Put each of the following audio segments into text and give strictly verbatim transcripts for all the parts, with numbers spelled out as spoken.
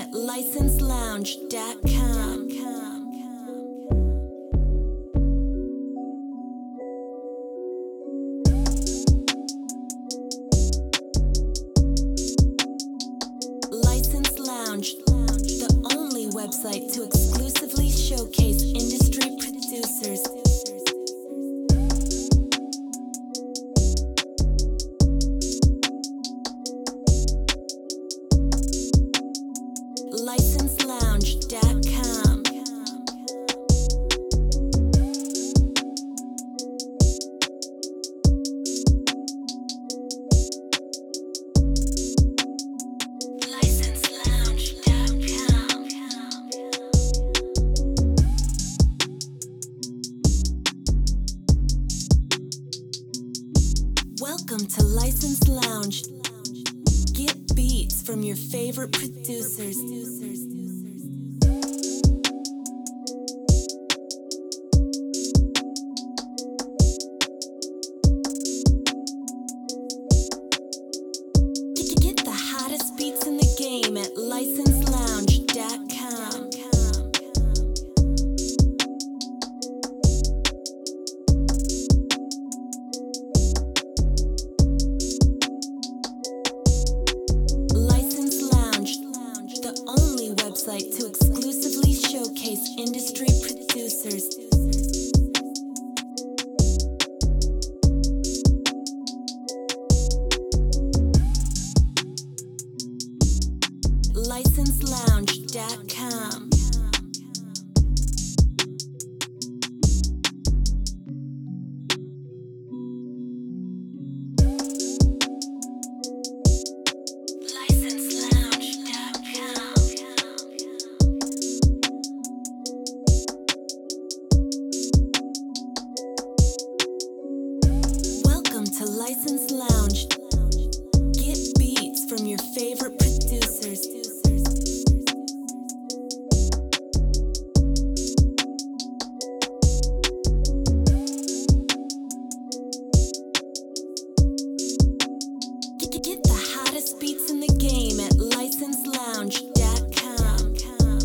at license lounge dot com. License Lounge, the only website to exclusively showcase industry producers. license lounge dot com. license lounge dot com. Welcome to License Lounge. Get beats from your favorite producers. Get the hottest beats in the game at license lounge dot com. License Lounge, the only website to exclusively showcase industry producers. license lounge dot com. license lounge dot com. Welcome to License Lounge. Get beats from your favorite producers. Get the hottest beats in the game at license lounge dot com.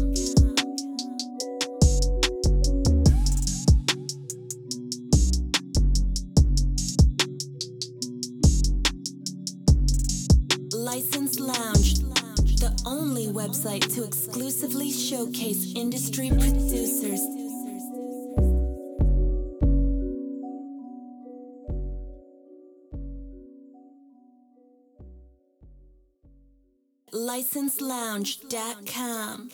License Lounge, the only website to exclusively showcase industry producers. license lounge dot com.